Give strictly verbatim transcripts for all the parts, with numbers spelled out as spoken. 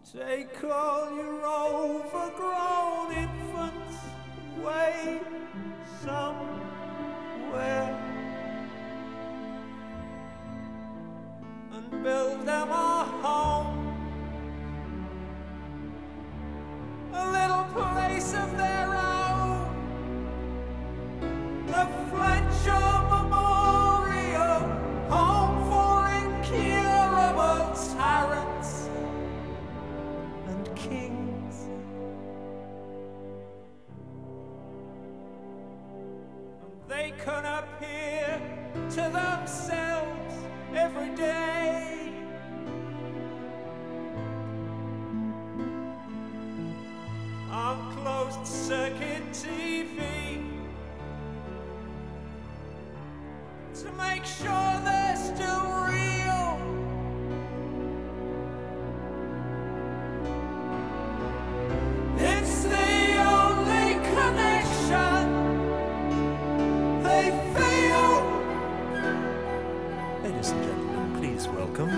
Take all your overgrown infants away somewhere and build them a home, a little place of their own, the Fletcher Memorial Home for Incurable Tyrants and Kings. And they can appear to themselves every day on closed circuit T V to make sure they're still real. It's the only connection they feel. Ladies and gentlemen, please welcome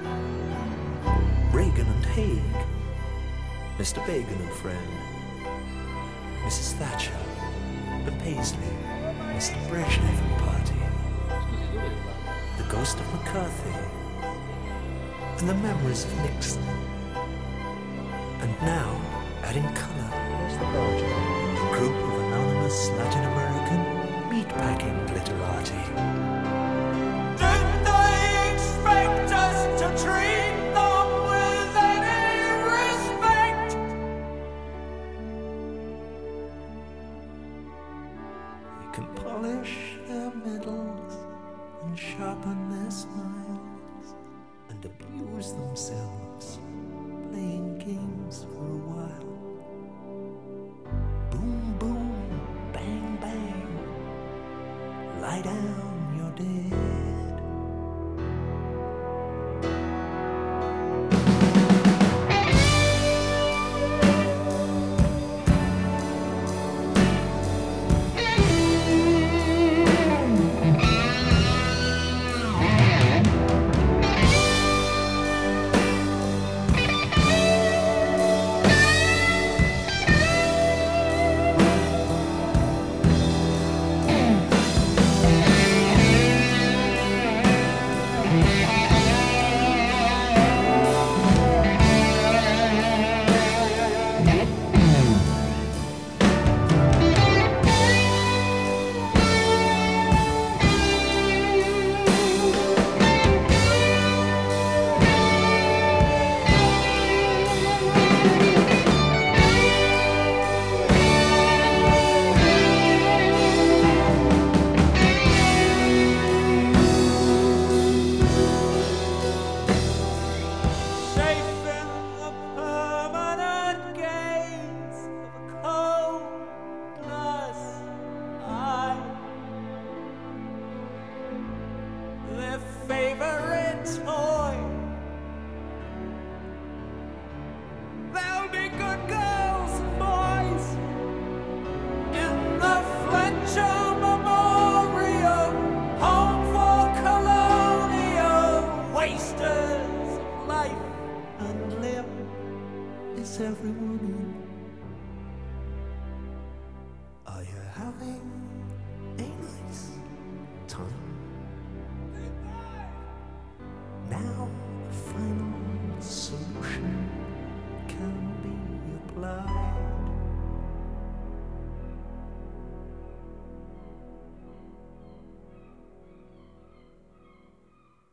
Reagan and Haig, Mister Bacon and friend, Missus Thatcher, the Paisley, Mister Brezhnev and party, the ghost of McCarthy, and the memories of Nixon. And now, adding colour, is the Belgian, a group of anonymous Latin American meatpacking glitterati. Did they expect us to treat them with any respect? They can polish their medals and sharpen their smiles and abuse themselves playing games for a while. Boom, boom, bang, bang, lie down, you're dead. Safe in the permanent gaze of a cold glass eye, their favorite toy. They'll be good girls and boys in the Fletcher Memorial Home for Colonial Wasters of life and limb. Is everyone in? Are you having a nice time? Now the final solution can be applied.